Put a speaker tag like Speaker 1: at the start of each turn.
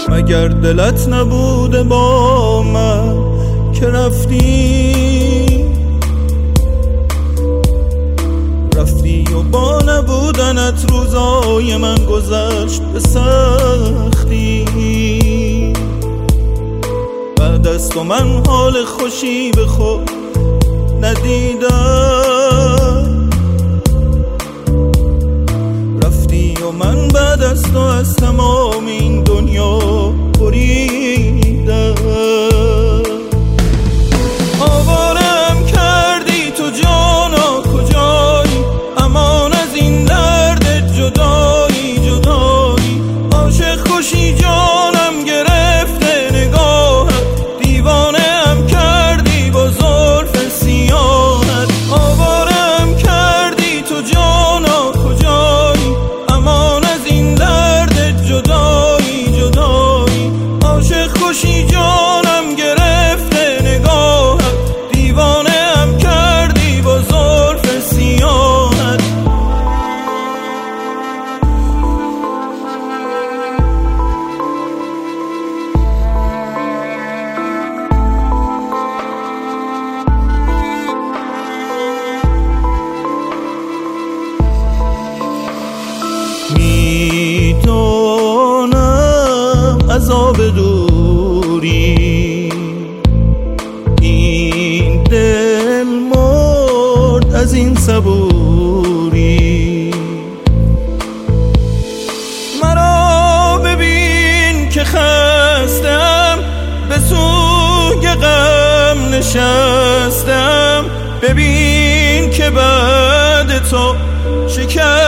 Speaker 1: مگر دلت نبوده با من که رفتی و با نبودنت روزای من گذشت به سختی. بعد از تو من حال خوشی به خود ندیدم، رفتی و من بعد از تو از تمام این دنیا بریدم. آوارم کردی تو جانا کجایی، امان از این درد جدایی جدایی. عاشق کشی جانم گرفته نگاهت، دیوانه هم کردی با زلف سیاهت. آوارم کردی تو جانا کجایی، امان از این درد جدایی جدایی. عاشق کشی جانم گرفته نگاهت، دیوانه هم کردی با زلف سیاهت. میدانم عذاب دوری، این دل مرد از این صبوری. مرا ببین که خستم، به سوگ غم نشستم. ببین که بعد تو شکست